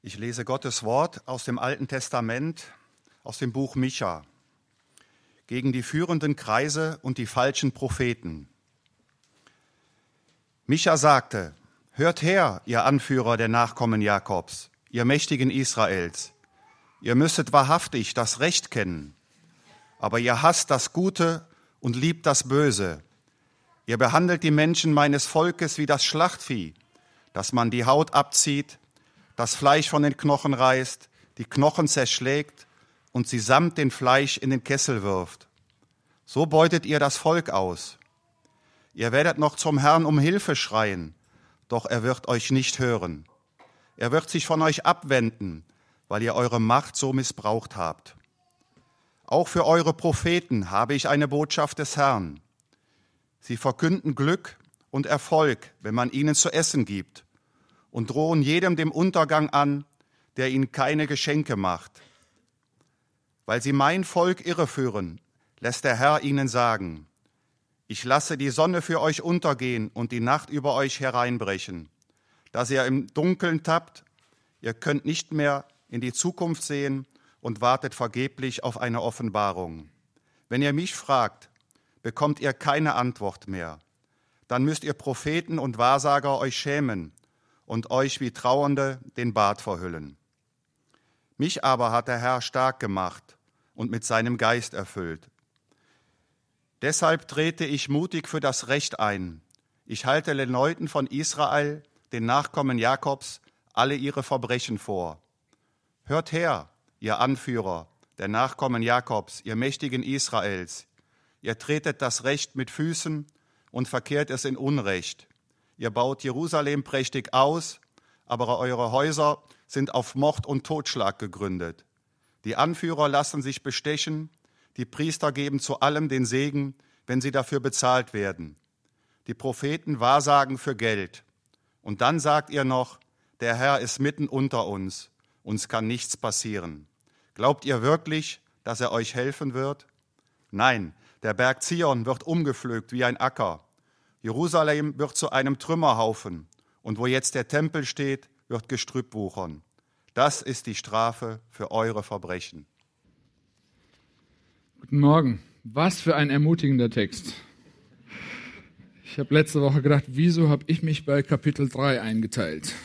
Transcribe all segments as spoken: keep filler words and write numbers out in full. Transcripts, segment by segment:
Ich lese Gottes Wort aus dem Alten Testament, aus dem Buch Micha, gegen die führenden Kreise und die falschen Propheten. Micha sagte: Hört her, ihr Anführer der Nachkommen Jakobs, ihr Mächtigen Israels. Ihr müsstet wahrhaftig das Recht kennen, aber ihr hasst das Gute und liebt das Böse. Ihr behandelt die Menschen meines Volkes wie das Schlachtvieh, dass man die Haut abzieht, das Fleisch von den Knochen reißt, die Knochen zerschlägt und sie samt dem Fleisch in den Kessel wirft. So beutet ihr das Volk aus. Ihr werdet noch zum Herrn um Hilfe schreien, doch er wird euch nicht hören. Er wird sich von euch abwenden, weil ihr eure Macht so missbraucht habt. Auch für eure Propheten habe ich eine Botschaft des Herrn. Sie verkünden Glück und Erfolg, wenn man ihnen zu essen gibt, und drohen jedem dem Untergang an, der ihnen keine Geschenke macht. Weil sie mein Volk irreführen, lässt der Herr ihnen sagen: Ich lasse die Sonne für euch untergehen und die Nacht über euch hereinbrechen, dass ihr im Dunkeln tappt. Ihr könnt nicht mehr in die Zukunft sehen und wartet vergeblich auf eine Offenbarung. Wenn ihr mich fragt, bekommt ihr keine Antwort mehr. Dann müsst ihr Propheten und Wahrsager euch schämen und euch wie Trauernde den Bart verhüllen. Mich aber hat der Herr stark gemacht und mit seinem Geist erfüllt. Deshalb trete ich mutig für das Recht ein. Ich halte den Leuten von Israel, den Nachkommen Jakobs, alle ihre Verbrechen vor. Hört her, ihr Anführer, der Nachkommen Jakobs, ihr Mächtigen Israels. Ihr tretet das Recht mit Füßen und verkehrt es in Unrecht. Ihr baut Jerusalem prächtig aus, aber eure Häuser sind auf Mord und Totschlag gegründet. Die Anführer lassen sich bestechen, die Priester geben zu allem den Segen, wenn sie dafür bezahlt werden. Die Propheten wahrsagen für Geld. Und dann sagt ihr noch: Der Herr ist mitten unter uns, uns kann nichts passieren. Glaubt ihr wirklich, dass er euch helfen wird? Nein, der Berg Zion wird umgepflügt wie ein Acker. Jerusalem wird zu einem Trümmerhaufen, und wo jetzt der Tempel steht, wird Gestrüpp wuchern. Das ist die Strafe für eure Verbrechen. Guten Morgen. Was für ein ermutigender Text. Ich habe letzte Woche gedacht, wieso habe ich mich bei Kapitel drei eingeteilt?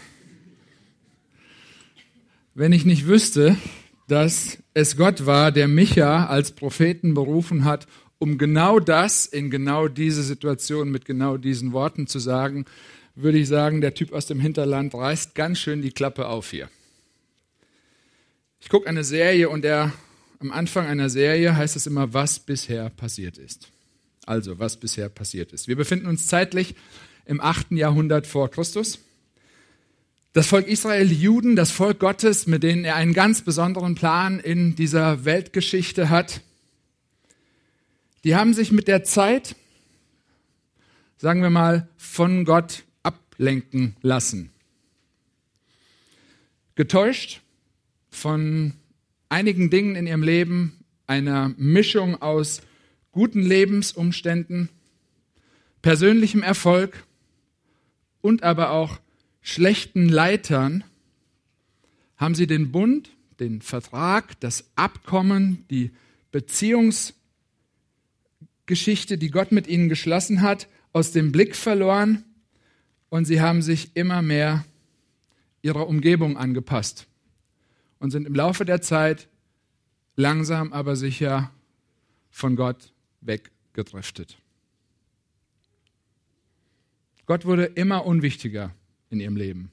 Wenn ich nicht wüsste, dass es Gott war, der Micha als Propheten berufen hat, um genau das in genau diese Situation mit genau diesen Worten zu sagen, würde ich sagen, der Typ aus dem Hinterland reißt ganz schön die Klappe auf hier. Ich gucke eine Serie und er, am Anfang einer Serie heißt es immer, was bisher passiert ist. Also, was bisher passiert ist. Wir befinden uns zeitlich im achten Jahrhundert vor Christus. Das Volk Israel, die Juden, das Volk Gottes, mit denen er einen ganz besonderen Plan in dieser Weltgeschichte hat, die haben sich mit der Zeit, sagen wir mal, von Gott ablenken lassen. Getäuscht von einigen Dingen in ihrem Leben, einer Mischung aus guten Lebensumständen, persönlichem Erfolg und aber auch schlechten Leitern, haben sie den Bund, den Vertrag, das Abkommen, die Beziehungsgeschichte, die Gott mit ihnen geschlossen hat, aus dem Blick verloren und sie haben sich immer mehr ihrer Umgebung angepasst und sind im Laufe der Zeit langsam aber sicher von Gott weggedriftet. Gott wurde immer unwichtiger in ihrem Leben.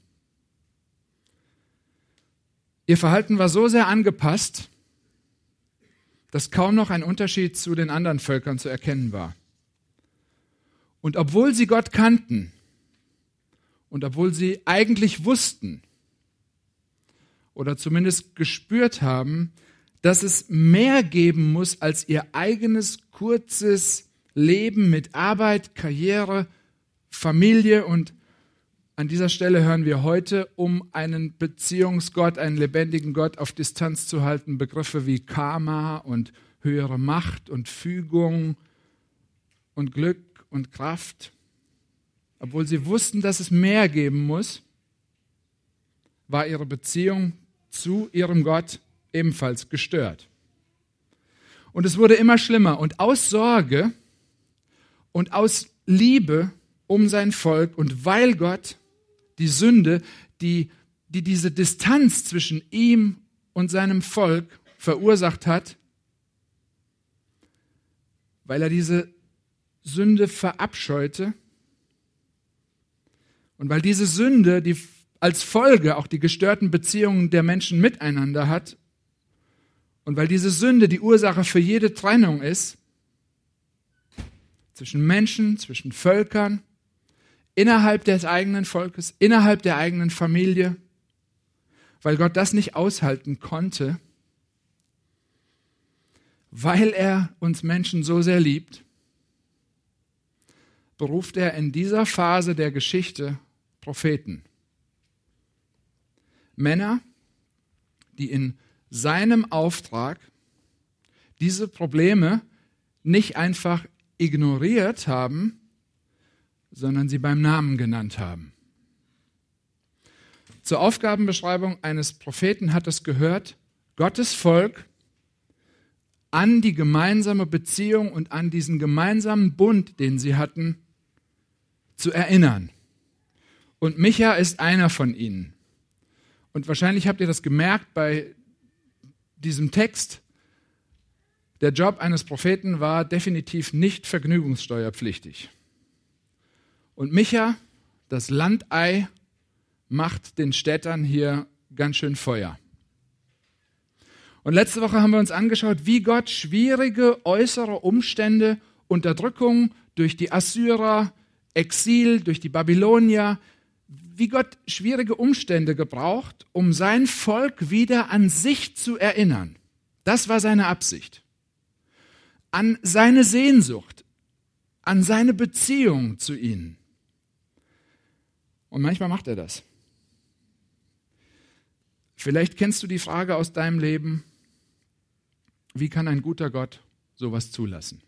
Ihr Verhalten war so sehr angepasst, dass kaum noch ein Unterschied zu den anderen Völkern zu erkennen war. Und obwohl sie Gott kannten und obwohl sie eigentlich wussten oder zumindest gespürt haben, dass es mehr geben muss als ihr eigenes kurzes Leben mit Arbeit, Karriere, Familie, und an dieser Stelle hören wir heute, um einen Beziehungsgott, einen lebendigen Gott auf Distanz zu halten, Begriffe wie Karma und höhere Macht und Fügung und Glück und Kraft. Obwohl sie wussten, dass es mehr geben muss, war ihre Beziehung zu ihrem Gott ebenfalls gestört. Und es wurde immer schlimmer. Und aus Sorge und aus Liebe um sein Volk und weil Gott die Sünde, die, die diese Distanz zwischen ihm und seinem Volk verursacht hat, weil er diese Sünde verabscheute und weil diese Sünde, die als Folge auch die gestörten Beziehungen der Menschen miteinander hat und weil diese Sünde die Ursache für jede Trennung ist, zwischen Menschen, zwischen Völkern, innerhalb des eigenen Volkes, innerhalb der eigenen Familie, weil Gott das nicht aushalten konnte, weil er uns Menschen so sehr liebt, beruft er in dieser Phase der Geschichte Propheten. Männer, die in seinem Auftrag diese Probleme nicht einfach ignoriert haben, sondern sie beim Namen genannt haben. Zur Aufgabenbeschreibung eines Propheten hat es gehört, Gottes Volk an die gemeinsame Beziehung und an diesen gemeinsamen Bund, den sie hatten, zu erinnern. Und Micha ist einer von ihnen. Und wahrscheinlich habt ihr das gemerkt bei diesem Text. Der Job eines Propheten war definitiv nicht vergnügungssteuerpflichtig. Und Micha, das Landei, macht den Städtern hier ganz schön Feuer. Und letzte Woche haben wir uns angeschaut, wie Gott schwierige äußere Umstände, Unterdrückung durch die Assyrer, Exil durch die Babylonier, wie Gott schwierige Umstände gebraucht, um sein Volk wieder an sich zu erinnern. Das war seine Absicht. An seine Sehnsucht, an seine Beziehung zu ihnen. Und manchmal macht er das. Vielleicht kennst du die Frage aus deinem Leben, wie kann ein guter Gott sowas zulassen?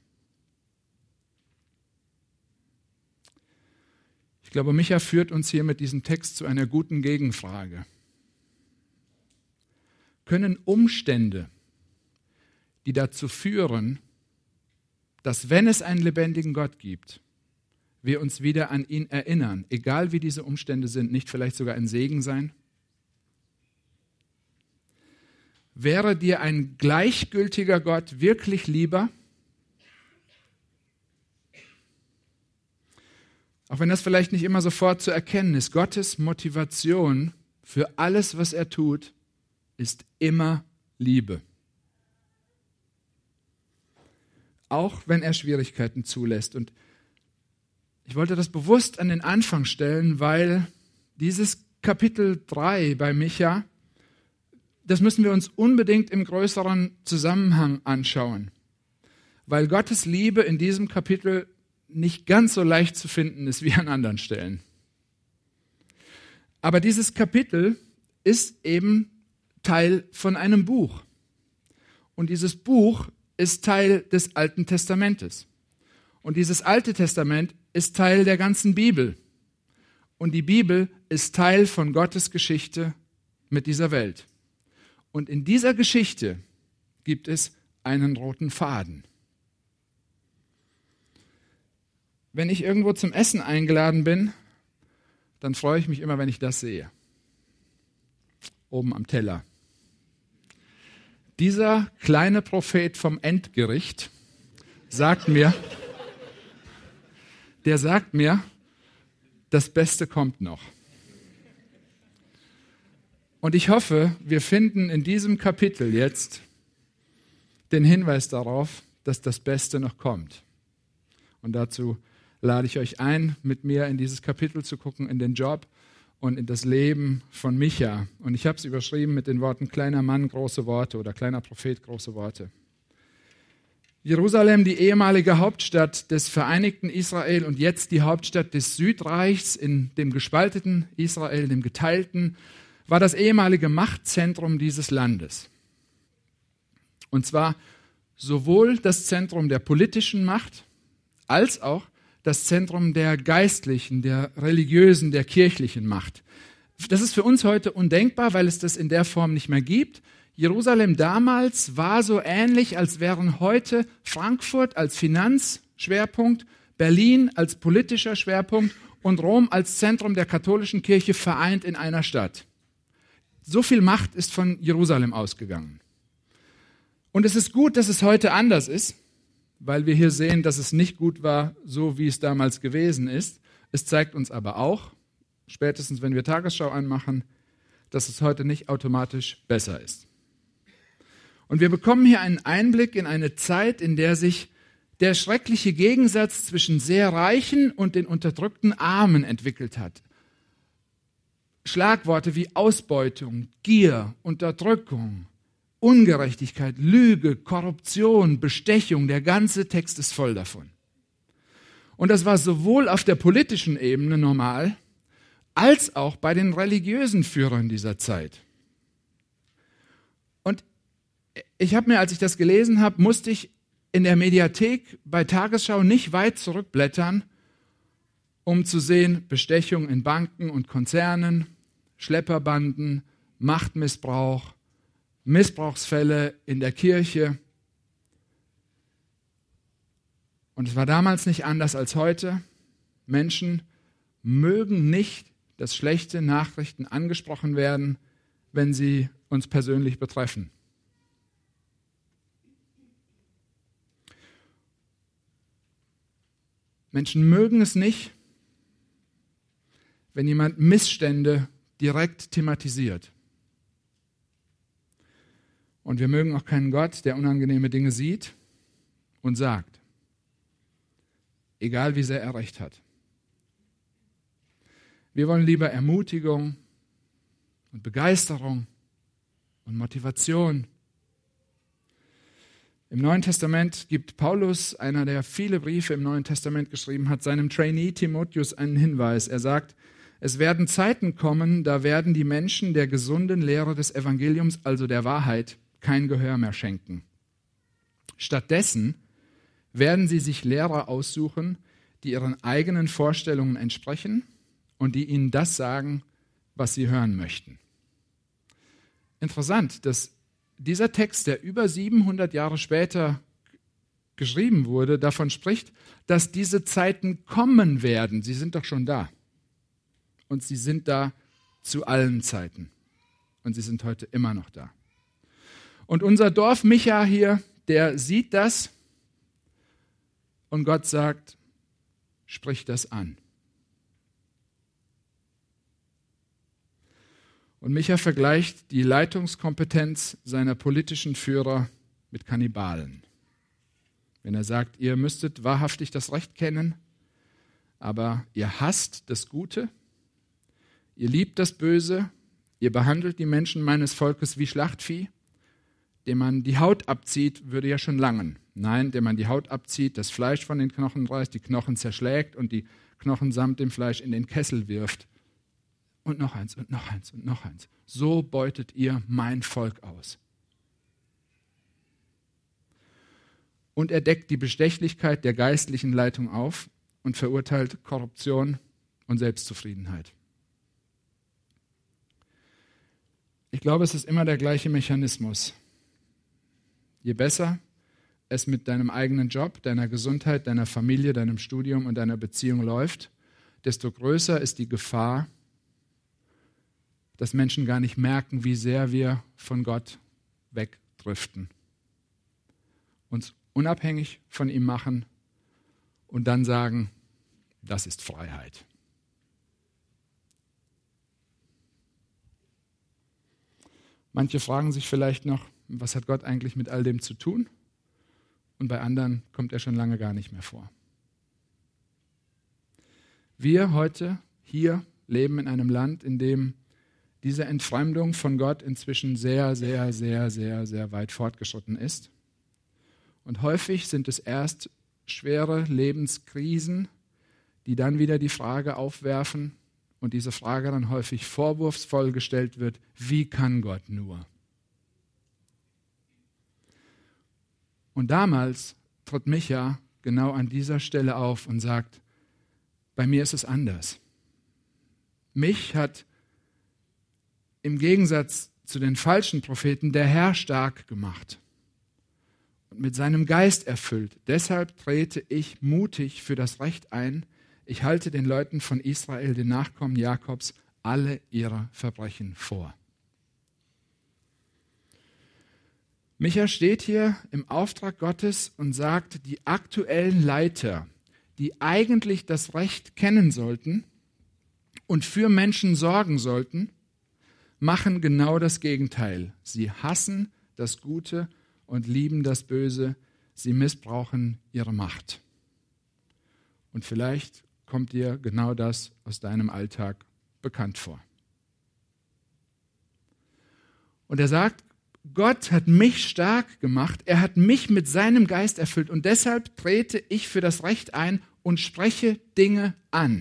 Ich glaube, Micha führt uns hier mit diesem Text zu einer guten Gegenfrage. Können Umstände, die dazu führen, dass, wenn es einen lebendigen Gott gibt, wir uns wieder an ihn erinnern, egal wie diese Umstände sind, nicht vielleicht sogar ein Segen sein? Wäre dir ein gleichgültiger Gott wirklich lieber? Auch wenn das vielleicht nicht immer sofort zu erkennen ist, Gottes Motivation für alles, was er tut, ist immer Liebe. Auch wenn er Schwierigkeiten zulässt. Und ich wollte das bewusst an den Anfang stellen, weil dieses Kapitel drei bei Micha, das müssen wir uns unbedingt im größeren Zusammenhang anschauen. Weil Gottes Liebe in diesem Kapitel nicht ganz so leicht zu finden ist wie an anderen Stellen. Aber dieses Kapitel ist eben Teil von einem Buch. Und dieses Buch ist Teil des Alten Testamentes. Und dieses Alte Testament ist Teil der ganzen Bibel. Und die Bibel ist Teil von Gottes Geschichte mit dieser Welt. Und in dieser Geschichte gibt es einen roten Faden. Wenn ich irgendwo zum Essen eingeladen bin, dann freue ich mich immer, wenn ich das sehe. Oben am Teller. Dieser kleine Prophet vom Endgericht sagt mir, der sagt mir, das Beste kommt noch. Und ich hoffe, wir finden in diesem Kapitel jetzt den Hinweis darauf, dass das Beste noch kommt. Und dazu lade ich euch ein, mit mir in dieses Kapitel zu gucken, in den Job und in das Leben von Micha. Und ich habe es überschrieben mit den Worten kleiner Mann, große Worte oder kleiner Prophet, große Worte. Jerusalem, die ehemalige Hauptstadt des vereinigten Israel und jetzt die Hauptstadt des Südreichs in dem gespalteten Israel, dem geteilten, war das ehemalige Machtzentrum dieses Landes. Und zwar sowohl das Zentrum der politischen Macht als auch das Zentrum der geistlichen, der religiösen, der kirchlichen Macht. Das ist für uns heute undenkbar, weil es das in der Form nicht mehr gibt. Jerusalem damals war so ähnlich, als wären heute Frankfurt als Finanzschwerpunkt, Berlin als politischer Schwerpunkt und Rom als Zentrum der katholischen Kirche vereint in einer Stadt. So viel Macht ist von Jerusalem ausgegangen. Und es ist gut, dass es heute anders ist, weil wir hier sehen, dass es nicht gut war, so wie es damals gewesen ist. Es zeigt uns aber auch, spätestens wenn wir Tagesschau anmachen, dass es heute nicht automatisch besser ist. Und wir bekommen hier einen Einblick in eine Zeit, in der sich der schreckliche Gegensatz zwischen sehr Reichen und den unterdrückten Armen entwickelt hat. Schlagworte wie Ausbeutung, Gier, Unterdrückung, Ungerechtigkeit, Lüge, Korruption, Bestechung, der ganze Text ist voll davon. Und das war sowohl auf der politischen Ebene normal, als auch bei den religiösen Führern dieser Zeit. Und ich habe mir, als ich das gelesen habe, musste ich in der Mediathek bei Tagesschau nicht weit zurückblättern, um zu sehen, Bestechung in Banken und Konzernen, Schlepperbanden, Machtmissbrauch, Missbrauchsfälle in der Kirche. Und es war damals nicht anders als heute. Menschen mögen nicht, dass schlechte Nachrichten angesprochen werden, wenn sie uns persönlich betreffen. Menschen mögen es nicht, wenn jemand Missstände direkt thematisiert. Und wir mögen auch keinen Gott, der unangenehme Dinge sieht und sagt, egal wie sehr er recht hat. Wir wollen lieber Ermutigung und Begeisterung und Motivation. Im Neuen Testament gibt Paulus, einer, der viele Briefe im Neuen Testament geschrieben hat, seinem Trainee Timotheus einen Hinweis. Er sagt, es werden Zeiten kommen, da werden die Menschen der gesunden Lehre des Evangeliums, also der Wahrheit, kein Gehör mehr schenken. Stattdessen werden sie sich Lehrer aussuchen, die ihren eigenen Vorstellungen entsprechen und die ihnen das sagen, was sie hören möchten. Interessant, dass dieser Text, der über siebenhundert Jahre später geschrieben wurde, davon spricht, dass diese Zeiten kommen werden. Sie sind doch schon da. Und sie sind da zu allen Zeiten. Und sie sind heute immer noch da. Und unser Dorf Micha hier, der sieht das und Gott sagt, sprich das an. Und Micha vergleicht die Leitungskompetenz seiner politischen Führer mit Kannibalen. Wenn er sagt, ihr müsstet wahrhaftig das Recht kennen, aber ihr hasst das Gute, ihr liebt das Böse, ihr behandelt die Menschen meines Volkes wie Schlachtvieh, dem man die Haut abzieht, würde ja schon langen. Nein, dem man die Haut abzieht, das Fleisch von den Knochen reißt, die Knochen zerschlägt und die Knochen samt dem Fleisch in den Kessel wirft. Und noch eins und noch eins und noch eins. So beutet ihr mein Volk aus. Und er deckt die Bestechlichkeit der geistlichen Leitung auf und verurteilt Korruption und Selbstzufriedenheit. Ich glaube, es ist immer der gleiche Mechanismus. Je besser es mit deinem eigenen Job, deiner Gesundheit, deiner Familie, deinem Studium und deiner Beziehung läuft, desto größer ist die Gefahr, dass Menschen gar nicht merken, wie sehr wir von Gott wegdriften, uns unabhängig von ihm machen und dann sagen, das ist Freiheit. Manche fragen sich vielleicht noch, was hat Gott eigentlich mit all dem zu tun? Und bei anderen kommt er schon lange gar nicht mehr vor. Wir heute hier leben in einem Land, in dem diese Entfremdung von Gott inzwischen sehr, sehr, sehr, sehr, sehr weit fortgeschritten ist. Und häufig sind es erst schwere Lebenskrisen, die dann wieder die Frage aufwerfen und diese Frage dann häufig vorwurfsvoll gestellt wird, wie kann Gott nur? Und damals tritt Micha genau an dieser Stelle auf und sagt, bei mir ist es anders. Mich hat im Gegensatz zu den falschen Propheten der Herr stark gemacht und mit seinem Geist erfüllt. Deshalb trete ich mutig für das Recht ein. Ich halte den Leuten von Israel, den Nachkommen Jakobs, alle ihre Verbrechen vor. Micha steht hier im Auftrag Gottes und sagt, die aktuellen Leiter, die eigentlich das Recht kennen sollten und für Menschen sorgen sollten, machen genau das Gegenteil. Sie hassen das Gute und lieben das Böse. Sie missbrauchen ihre Macht. Und vielleicht kommt dir genau das aus deinem Alltag bekannt vor. Und er sagt, Gott hat mich stark gemacht, er hat mich mit seinem Geist erfüllt und deshalb trete ich für das Recht ein und spreche Dinge an.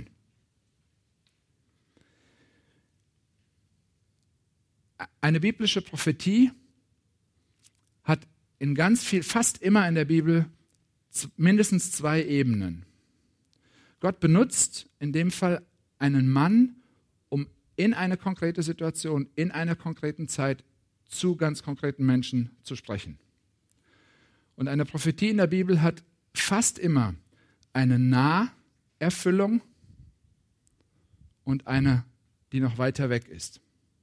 Eine biblische Prophetie hat in ganz viel, fast immer in der Bibel mindestens zwei Ebenen. Gott benutzt in dem Fall einen Mann, um in eine konkrete Situation, in einer konkreten Zeit zu ganz konkreten Menschen zu sprechen. Und eine Prophetie in der Bibel hat fast immer eine Naherfüllung und eine, die noch weiter weg ist.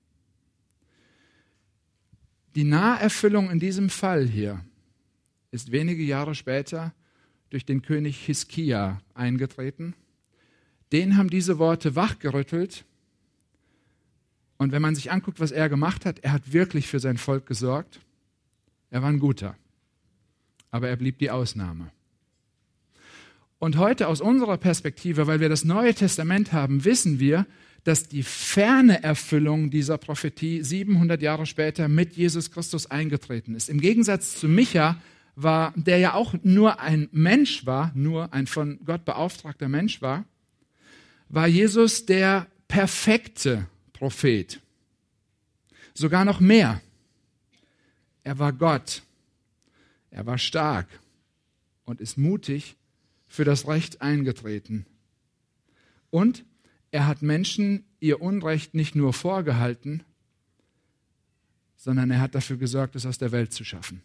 Die Naherfüllung in diesem Fall hier ist wenige Jahre später durch den König Hiskia eingetreten. Den haben diese Worte wachgerüttelt. Und wenn man sich anguckt, was er gemacht hat, er hat wirklich für sein Volk gesorgt. Er war ein Guter. Aber er blieb die Ausnahme. Und heute aus unserer Perspektive, weil wir das Neue Testament haben, wissen wir, dass die ferne Erfüllung dieser Prophetie siebenhundert Jahre später mit Jesus Christus eingetreten ist. Im Gegensatz zu Micha, war, der ja auch nur ein Mensch war, nur ein von Gott beauftragter Mensch war, war Jesus der perfekte Prophet. Sogar noch mehr. Er war Gott. Er war stark und ist mutig für das Recht eingetreten. Und er hat Menschen ihr Unrecht nicht nur vorgehalten, sondern er hat dafür gesorgt, es aus der Welt zu schaffen.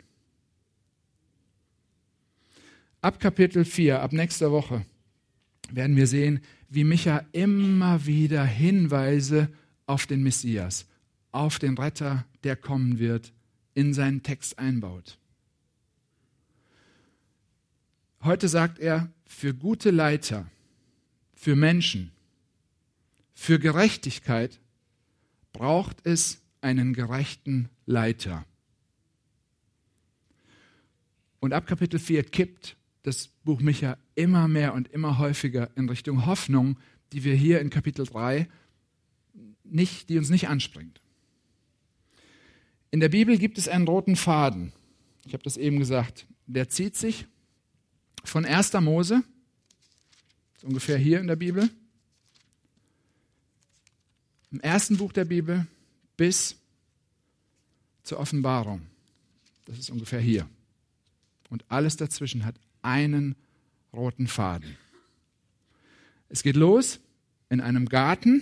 Ab Kapitel vier, ab nächster Woche, werden wir sehen, wie Micha immer wieder Hinweise auf den Messias, auf den Retter, der kommen wird, in seinen Text einbaut. Heute sagt er, für gute Leiter, für Menschen, für Gerechtigkeit braucht es einen gerechten Leiter. Und ab Kapitel vier kippt das Buch Micha immer mehr und immer häufiger in Richtung Hoffnung, die wir hier in Kapitel drei nicht, die uns nicht anspringt. In der Bibel gibt es einen roten Faden. Ich habe das eben gesagt. Der zieht sich von erster Mose, ist ungefähr hier in der Bibel, im ersten Buch der Bibel bis zur Offenbarung. Das ist ungefähr hier. Und alles dazwischen hat einen roten Faden. Es geht los in einem Garten,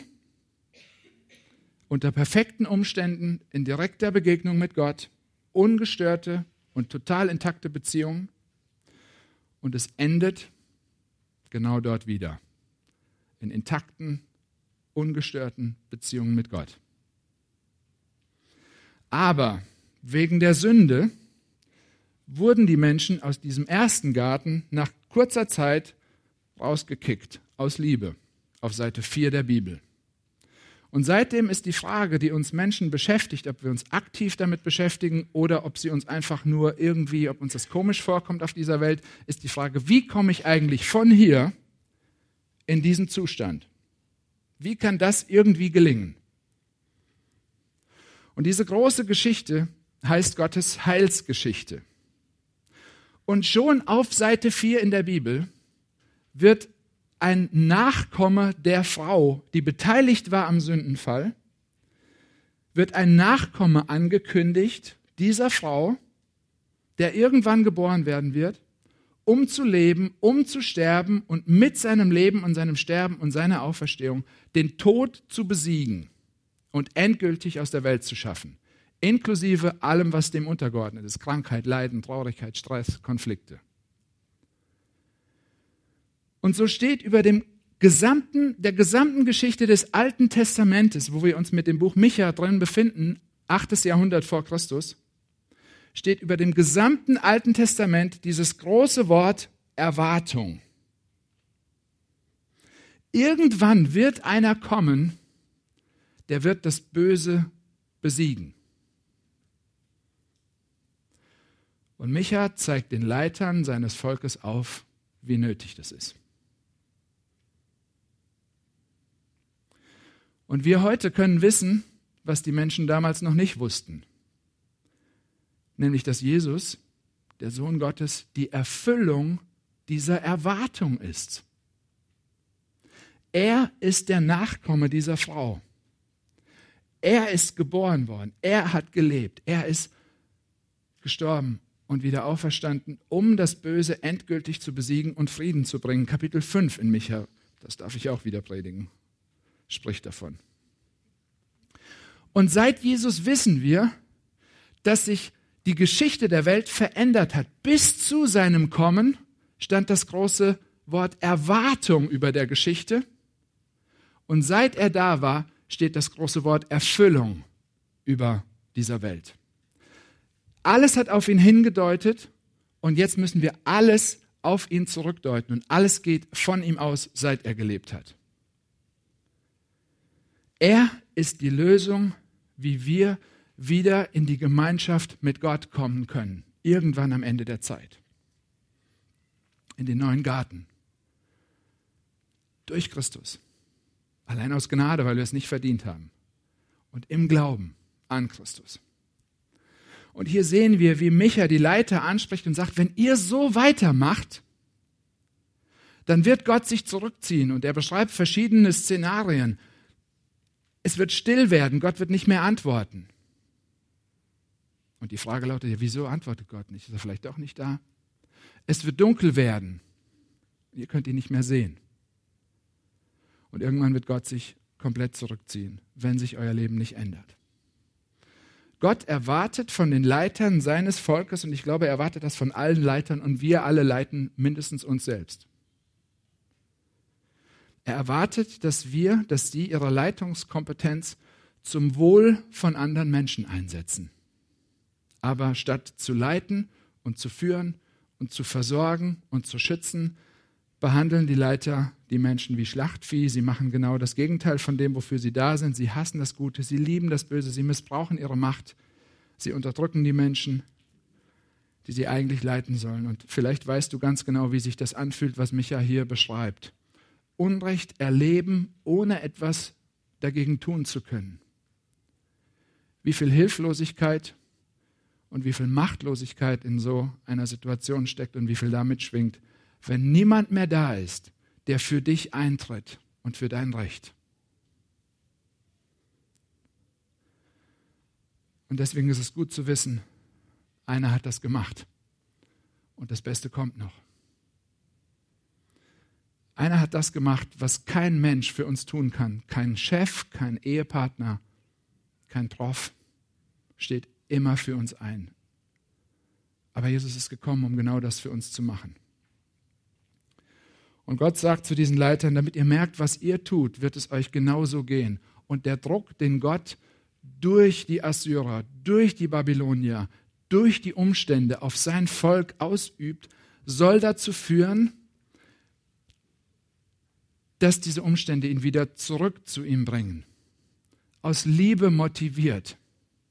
unter perfekten Umständen, in direkter Begegnung mit Gott, ungestörte und total intakte Beziehungen. Und es endet genau dort wieder, in intakten, ungestörten Beziehungen mit Gott. Aber wegen der Sünde wurden die Menschen aus diesem ersten Garten nach kurzer Zeit rausgekickt, aus Liebe, auf Seite vier der Bibel. Und seitdem ist die Frage, die uns Menschen beschäftigt, ob wir uns aktiv damit beschäftigen oder ob sie uns einfach nur irgendwie, ob uns das komisch vorkommt auf dieser Welt, ist die Frage, wie komme ich eigentlich von hier in diesen Zustand? Wie kann das irgendwie gelingen? Und diese große Geschichte heißt Gottes Heilsgeschichte. Und schon auf Seite vier in der Bibel wird ein Nachkomme der Frau, die beteiligt war am Sündenfall, wird ein Nachkomme angekündigt, dieser Frau, der irgendwann geboren werden wird, um zu leben, um zu sterben und mit seinem Leben und seinem Sterben und seiner Auferstehung den Tod zu besiegen und endgültig aus der Welt zu schaffen, inklusive allem, was dem untergeordnet ist, Krankheit, Leiden, Traurigkeit, Stress, Konflikte. Und so steht über dem gesamten, der gesamten Geschichte des Alten Testamentes, wo wir uns mit dem Buch Micha drin befinden, achtes Jahrhundert vor Christus, steht über dem gesamten Alten Testament dieses große Wort Erwartung. Irgendwann wird einer kommen, der wird das Böse besiegen. Und Micha zeigt den Leitern seines Volkes auf, wie nötig das ist. Und wir heute können wissen, was die Menschen damals noch nicht wussten. Nämlich, dass Jesus, der Sohn Gottes, die Erfüllung dieser Erwartung ist. Er ist der Nachkomme dieser Frau. Er ist geboren worden. Er hat gelebt. Er ist gestorben und wieder auferstanden, um das Böse endgültig zu besiegen und Frieden zu bringen. Kapitel fünf in Micha, das darf ich auch wieder predigen, spricht davon. Und seit Jesus wissen wir, dass sich die Geschichte der Welt verändert hat. Bis zu seinem Kommen stand das große Wort Erwartung über der Geschichte. Und seit er da war, steht das große Wort Erfüllung über dieser Welt. Alles hat auf ihn hingedeutet und jetzt müssen wir alles auf ihn zurückdeuten. Und alles geht von ihm aus, seit er gelebt hat. Er ist die Lösung, wie wir wieder in die Gemeinschaft mit Gott kommen können. Irgendwann am Ende der Zeit. In den neuen Garten. Durch Christus. Allein aus Gnade, weil wir es nicht verdient haben. Und im Glauben an Christus. Und hier sehen wir, wie Micha die Leiter anspricht und sagt, wenn ihr so weitermacht, dann wird Gott sich zurückziehen. Und er beschreibt verschiedene Szenarien. Es wird still werden, Gott wird nicht mehr antworten. Und die Frage lautet, ja, wieso antwortet Gott nicht? Ist er vielleicht doch nicht da? Es wird dunkel werden. Ihr könnt ihn nicht mehr sehen. Und irgendwann wird Gott sich komplett zurückziehen, wenn sich euer Leben nicht ändert. Gott erwartet von den Leitern seines Volkes, und ich glaube, er erwartet das von allen Leitern, und wir alle leiten mindestens uns selbst. Er erwartet, dass wir, dass sie ihre Leitungskompetenz zum Wohl von anderen Menschen einsetzen. Aber statt zu leiten und zu führen und zu versorgen und zu schützen, behandeln die Leiter die Menschen wie Schlachtvieh. Sie machen genau das Gegenteil von dem, wofür sie da sind. Sie hassen das Gute, sie lieben das Böse, sie missbrauchen ihre Macht. Sie unterdrücken die Menschen, die sie eigentlich leiten sollen. Und vielleicht weißt du ganz genau, wie sich das anfühlt, was Micha hier beschreibt. Unrecht erleben, ohne etwas dagegen tun zu können. Wie viel Hilflosigkeit und wie viel Machtlosigkeit in so einer Situation steckt und wie viel damit schwingt, wenn niemand mehr da ist, der für dich eintritt und für dein Recht. Und deswegen ist es gut zu wissen, einer hat das gemacht und das Beste kommt noch. Einer hat das gemacht, was kein Mensch für uns tun kann. Kein Chef, kein Ehepartner, kein Prof steht immer für uns ein. Aber Jesus ist gekommen, um genau das für uns zu machen. Und Gott sagt zu diesen Leitern, damit ihr merkt, was ihr tut, wird es euch genauso gehen. Und der Druck, den Gott durch die Assyrer, durch die Babylonier, durch die Umstände auf sein Volk ausübt, soll dazu führen, dass diese Umstände ihn wieder zurück zu ihm bringen. Aus Liebe motiviert.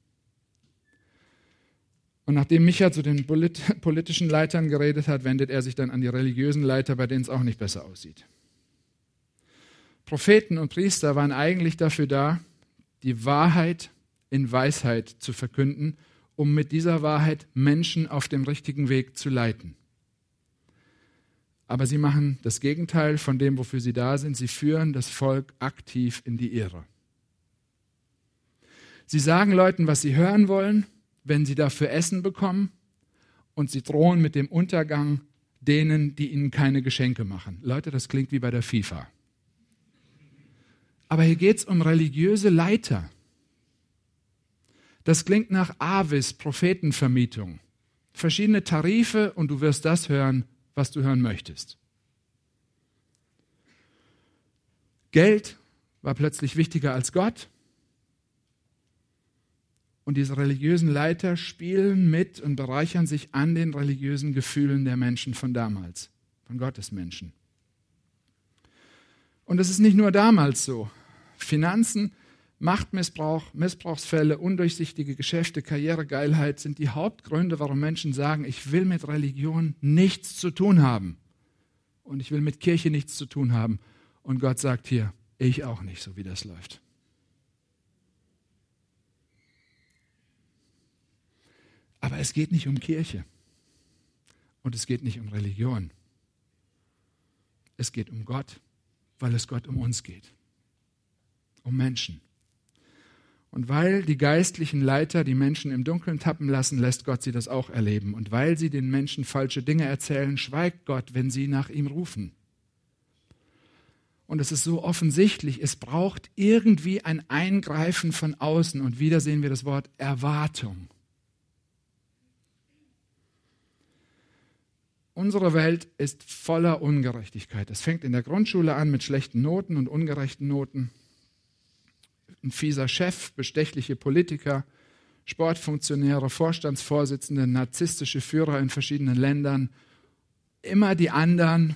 Und nachdem Micha zu den polit- politischen Leitern geredet hat, wendet er sich dann an die religiösen Leiter, bei denen es auch nicht besser aussieht. Propheten und Priester waren eigentlich dafür da, die Wahrheit in Weisheit zu verkünden, um mit dieser Wahrheit Menschen auf dem richtigen Weg zu leiten. Aber sie machen das Gegenteil von dem, wofür sie da sind. Sie führen das Volk aktiv in die Irre. Sie sagen Leuten, was sie hören wollen, wenn sie dafür Essen bekommen, und sie drohen mit dem Untergang denen, die ihnen keine Geschenke machen. Leute, das klingt wie bei der FIFA. Aber hier geht es um religiöse Leiter. Das klingt nach Avis, Prophetenvermietung. Verschiedene Tarife und du wirst das hören, was du hören möchtest. Geld war plötzlich wichtiger als Gott. Und diese religiösen Leiter spielen mit und bereichern sich an den religiösen Gefühlen der Menschen von damals, von Gottes Menschen. Und es ist nicht nur damals so. Finanzen, Machtmissbrauch, Missbrauchsfälle, undurchsichtige Geschäfte, Karrieregeilheit sind die Hauptgründe, warum Menschen sagen, ich will mit Religion nichts zu tun haben. Und ich will mit Kirche nichts zu tun haben. Und Gott sagt hier, ich auch nicht, so wie das läuft. Aber es geht nicht um Kirche. Und es geht nicht um Religion. Es geht um Gott, weil es Gott um uns geht. Um Menschen. Und weil die geistlichen Leiter die Menschen im Dunkeln tappen lassen, lässt Gott sie das auch erleben. Und weil sie den Menschen falsche Dinge erzählen, schweigt Gott, wenn sie nach ihm rufen. Und es ist so offensichtlich, es braucht irgendwie ein Eingreifen von außen. Und wieder sehen wir das Wort Erwartung. Unsere Welt ist voller Ungerechtigkeit. Es fängt in der Grundschule an mit schlechten Noten und ungerechten Noten. Ein fieser Chef, bestechliche Politiker, Sportfunktionäre, Vorstandsvorsitzende, narzisstische Führer in verschiedenen Ländern. Immer die anderen.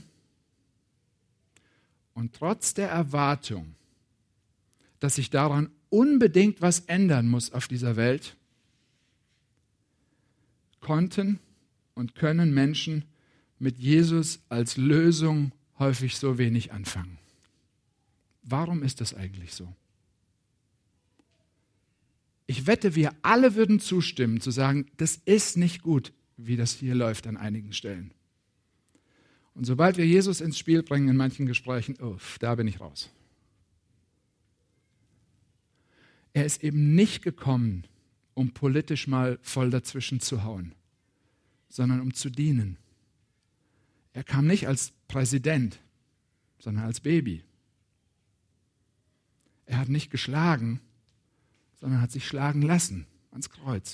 Und trotz der Erwartung, dass sich daran unbedingt was ändern muss auf dieser Welt, konnten und können Menschen mit Jesus als Lösung häufig so wenig anfangen. Warum ist das eigentlich so? Ich wette, wir alle würden zustimmen, zu sagen, das ist nicht gut, wie das hier läuft an einigen Stellen. Und sobald wir Jesus ins Spiel bringen in manchen Gesprächen, oh, da bin ich raus. Er ist eben nicht gekommen, um politisch mal voll dazwischen zu hauen, sondern um zu dienen. Er kam nicht als Präsident, sondern als Baby. Er hat nicht geschlagen, sondern hat sich schlagen lassen ans Kreuz.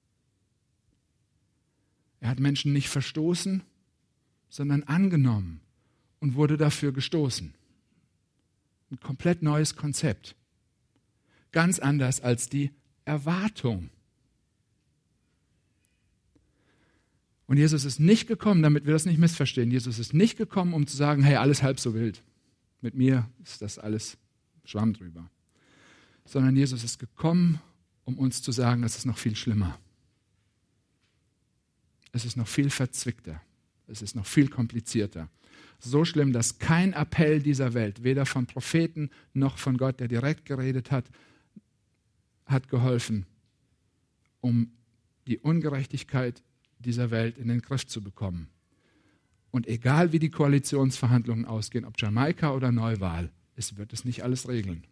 Er hat Menschen nicht verstoßen, sondern angenommen und wurde dafür gestoßen. Ein komplett neues Konzept. Ganz anders als die Erwartung. Und Jesus ist nicht gekommen, damit wir das nicht missverstehen, Jesus ist nicht gekommen, um zu sagen, hey, alles halb so wild. Mit mir ist das alles Schwamm drüber. Sondern Jesus ist gekommen, um uns zu sagen, es ist noch viel schlimmer. Es ist noch viel verzwickter. Es ist noch viel komplizierter. So schlimm, dass kein Appell dieser Welt, weder von Propheten noch von Gott, der direkt geredet hat, hat geholfen, um die Ungerechtigkeit dieser Welt in den Griff zu bekommen. Und egal wie die Koalitionsverhandlungen ausgehen, ob Jamaika oder Neuwahl, es wird es nicht alles regeln.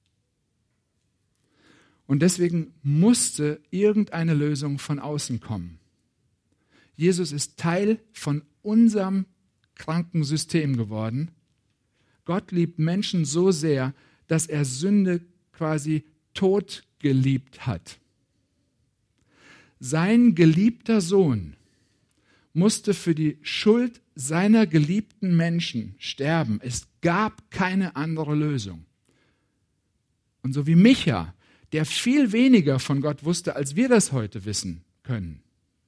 Und deswegen musste irgendeine Lösung von außen kommen. Jesus ist Teil von unserem kranken System geworden. Gott liebt Menschen so sehr, dass er Sünde quasi tot geliebt hat. Sein geliebter Sohn musste für die Schuld seiner geliebten Menschen sterben. Es gab keine andere Lösung. Und so wie Micha, der viel weniger von Gott wusste, als wir das heute wissen können,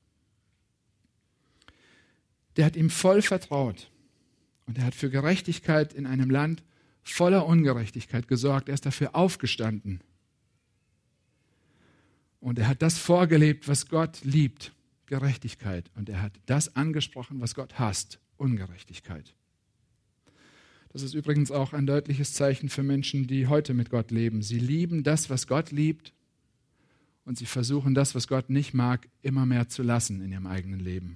der hat ihm voll vertraut. Und er hat für Gerechtigkeit in einem Land voller Ungerechtigkeit gesorgt. Er ist dafür aufgestanden. Und er hat das vorgelebt, was Gott liebt, Gerechtigkeit. Und er hat das angesprochen, was Gott hasst, Ungerechtigkeit. Das ist übrigens auch ein deutliches Zeichen für Menschen, die heute mit Gott leben. Sie lieben das, was Gott liebt, und sie versuchen das, was Gott nicht mag, immer mehr zu lassen in ihrem eigenen Leben.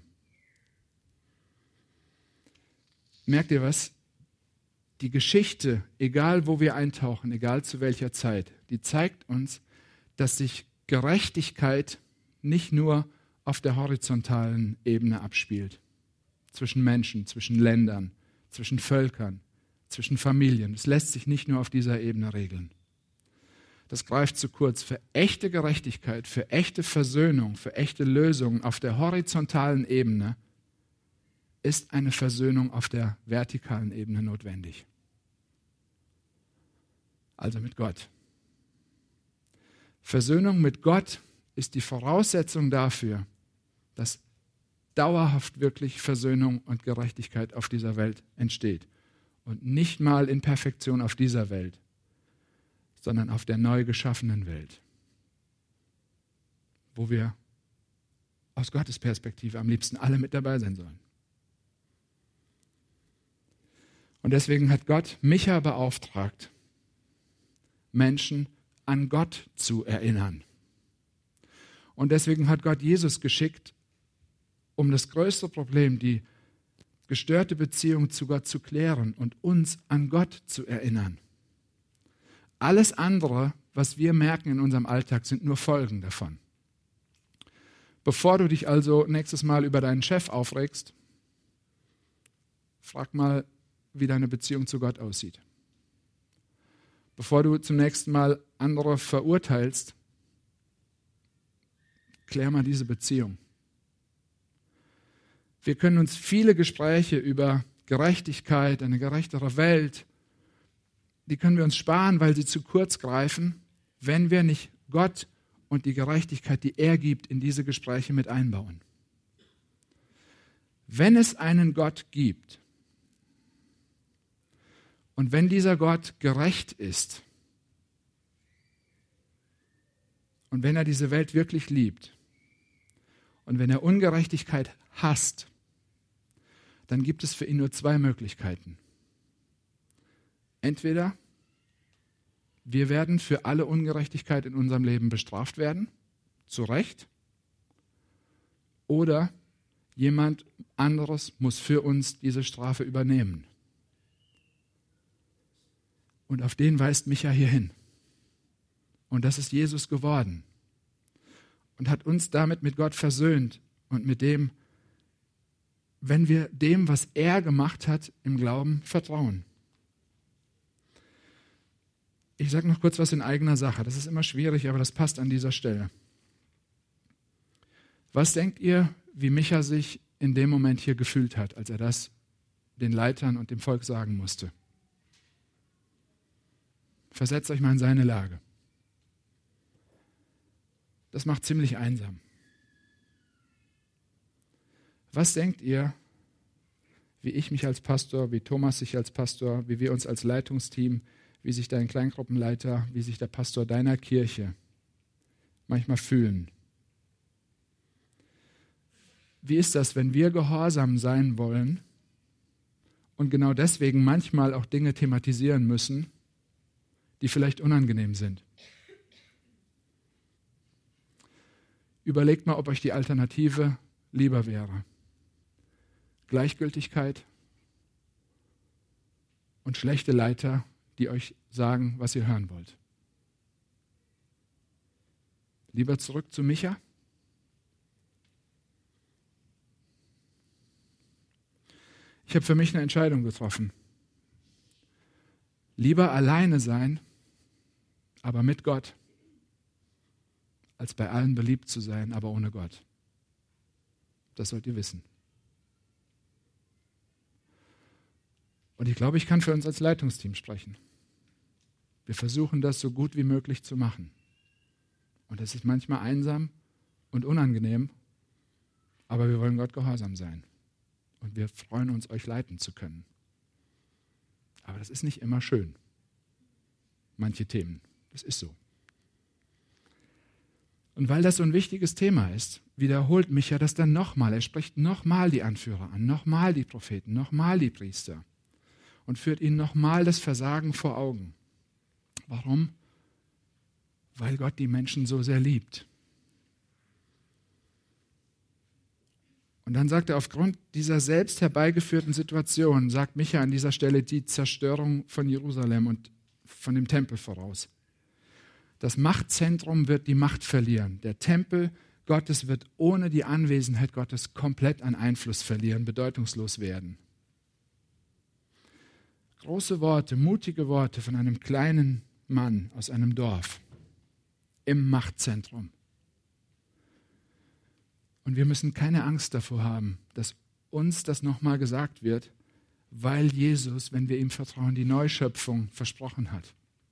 Merkt ihr was? Die Geschichte, egal wo wir eintauchen, egal zu welcher Zeit, die zeigt uns, dass sich Gerechtigkeit nicht nur auf der horizontalen Ebene abspielt. Zwischen Menschen, zwischen Ländern, zwischen Völkern, zwischen Familien. Es lässt sich nicht nur auf dieser Ebene regeln. das greift zu kurz. Für echte Gerechtigkeit, für echte Versöhnung, für echte Lösungen auf der horizontalen Ebene ist eine Versöhnung auf der vertikalen Ebene notwendig. Also mit Gott. Versöhnung mit Gott ist die Voraussetzung dafür, dass dauerhaft wirklich Versöhnung und Gerechtigkeit auf dieser Welt entsteht. Und nicht mal in Perfektion auf dieser Welt, sondern auf der neu geschaffenen Welt, wo wir aus Gottes Perspektive am liebsten alle mit dabei sein sollen. Und deswegen hat Gott Micha beauftragt, Menschen an Gott zu erinnern. Und deswegen hat Gott Jesus geschickt, um das größte Problem, die gestörte Beziehung zu Gott zu klären und uns an Gott zu erinnern. Alles andere, was wir merken in unserem Alltag, sind nur Folgen davon. Bevor du dich also nächstes Mal über deinen Chef aufregst, frag mal, wie deine Beziehung zu Gott aussieht. Bevor du zum nächsten Mal andere verurteilst, klär mal diese Beziehung. Wir können uns viele Gespräche über Gerechtigkeit, eine gerechtere Welt, die können wir uns sparen, weil sie zu kurz greifen, wenn wir nicht Gott und die Gerechtigkeit, die er gibt, in diese Gespräche mit einbauen. Wenn es einen Gott gibt und wenn dieser Gott gerecht ist und wenn er diese Welt wirklich liebt und wenn er Ungerechtigkeit hasst, dann gibt es für ihn nur zwei Möglichkeiten. Entweder wir werden für alle Ungerechtigkeit in unserem Leben bestraft werden, zu Recht, oder jemand anderes muss für uns diese Strafe übernehmen. Und auf den weist Micha hier hin. Und das ist Jesus geworden und hat uns damit mit Gott versöhnt und mit dem, wenn wir dem, was er gemacht hat, im Glauben vertrauen. Ich sage noch kurz was in eigener Sache. Das ist immer schwierig, aber das passt an dieser Stelle. Was denkt ihr, wie Micha sich in dem Moment hier gefühlt hat, als er das den Leitern und dem Volk sagen musste? Versetzt euch mal in seine Lage. Das macht ziemlich einsam. Was denkt ihr, wie ich mich als Pastor, wie Thomas sich als Pastor, wie wir uns als Leitungsteam, wie sich dein Kleingruppenleiter, wie sich der Pastor deiner Kirche manchmal fühlen? Wie ist das, wenn wir gehorsam sein wollen und genau deswegen manchmal auch Dinge thematisieren müssen, die vielleicht unangenehm sind? Überlegt mal, ob euch die Alternative lieber wäre. Gleichgültigkeit und schlechte Leiter, die euch sagen, was ihr hören wollt. Lieber zurück zu Micha? Ich habe für mich eine Entscheidung getroffen. Lieber alleine sein, aber mit Gott, als bei allen beliebt zu sein, aber ohne Gott. Das sollt ihr wissen. Und ich glaube, ich kann für uns als Leitungsteam sprechen. Wir versuchen das so gut wie möglich zu machen. Und es ist manchmal einsam und unangenehm, aber wir wollen Gott gehorsam sein. Und wir freuen uns, euch leiten zu können. Aber das ist nicht immer schön. Manche Themen. Das ist so. Und weil das so ein wichtiges Thema ist, wiederholt Micha das dann nochmal. Er spricht nochmal die Anführer an, nochmal die Propheten, nochmal die Priester und führt ihnen nochmal das Versagen vor Augen. Warum? Weil Gott die Menschen so sehr liebt. Und dann sagt er, aufgrund dieser selbst herbeigeführten Situation, sagt Micha an dieser Stelle die Zerstörung von Jerusalem und von dem Tempel voraus. Das Machtzentrum wird die Macht verlieren. Der Tempel Gottes wird ohne die Anwesenheit Gottes komplett an Einfluss verlieren, bedeutungslos werden. Große Worte, mutige Worte von einem kleinen Mann aus einem Dorf. im Machtzentrum. Und wir müssen keine Angst davor haben, dass uns das nochmal gesagt wird, weil Jesus, wenn wir ihm vertrauen, die Neuschöpfung versprochen hat.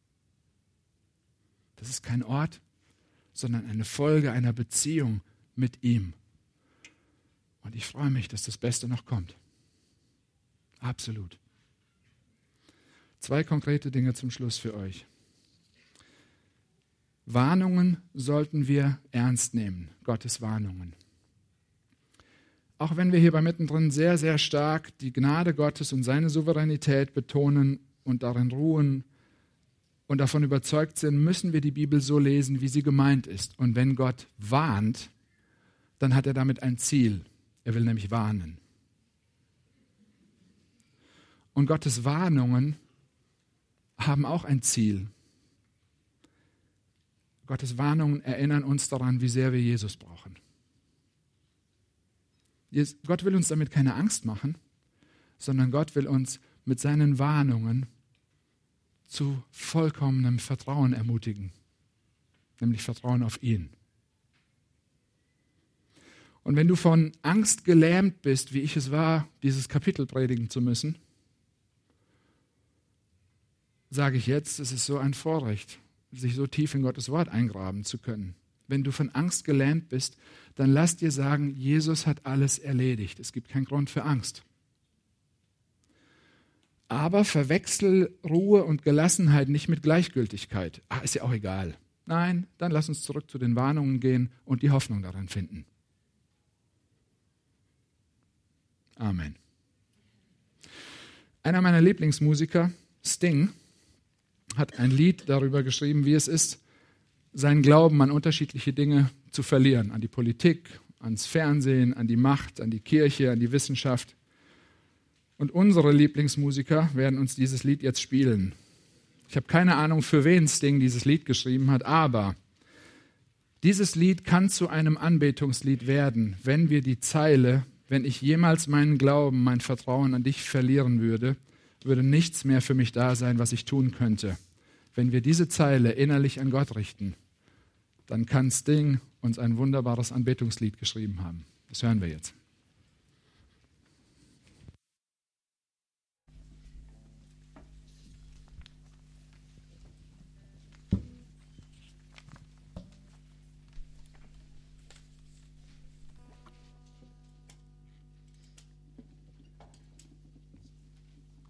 Das ist kein Ort, sondern eine Folge einer Beziehung mit ihm. Und ich freue mich, dass das Beste noch kommt. Absolut. Zwei konkrete Dinge zum Schluss für euch. Warnungen sollten wir ernst nehmen, Gottes Warnungen. Auch wenn wir hier bei Mittendrin sehr, sehr stark die Gnade Gottes und seine Souveränität betonen und darin ruhen und davon überzeugt sind, müssen wir die Bibel so lesen, wie sie gemeint ist. Und wenn Gott warnt, dann hat er damit ein Ziel. Er will nämlich warnen. Und Gottes Warnungen haben auch ein Ziel. Gottes Warnungen erinnern uns daran, wie sehr wir Jesus brauchen. Gott will uns damit keine Angst machen, sondern Gott will uns mit seinen Warnungen zu vollkommenem Vertrauen ermutigen, nämlich Vertrauen auf ihn. Und wenn du von Angst gelähmt bist, wie ich es war, dieses Kapitel predigen zu müssen, sage ich jetzt, es ist so ein Vorrecht, sich so tief in Gottes Wort eingraben zu können. Wenn du von Angst gelähmt bist, dann lass dir sagen, Jesus hat alles erledigt. Es gibt keinen Grund für Angst. Aber verwechsel Ruhe und Gelassenheit nicht mit Gleichgültigkeit. Ah, ist ja auch egal. Nein, dann lass uns zurück zu den Warnungen gehen und die Hoffnung daran finden. Amen. Einer meiner Lieblingsmusiker, Sting, hat ein Lied darüber geschrieben, wie es ist, seinen Glauben an unterschiedliche Dinge zu verlieren. An die Politik, ans Fernsehen, an die Macht, an die Kirche, an die Wissenschaft. Und unsere Lieblingsmusiker werden uns dieses Lied jetzt spielen. Ich habe keine Ahnung, für wen Sting dieses Lied geschrieben hat, aber dieses Lied kann zu einem Anbetungslied werden, wenn wir die Zeile, wenn ich jemals meinen Glauben, mein Vertrauen an dich verlieren würde, würde nichts mehr für mich da sein, was ich tun könnte. Wenn wir diese Zeile innerlich an Gott richten, dann kann Sting uns ein wunderbares Anbetungslied geschrieben haben. Das hören wir jetzt.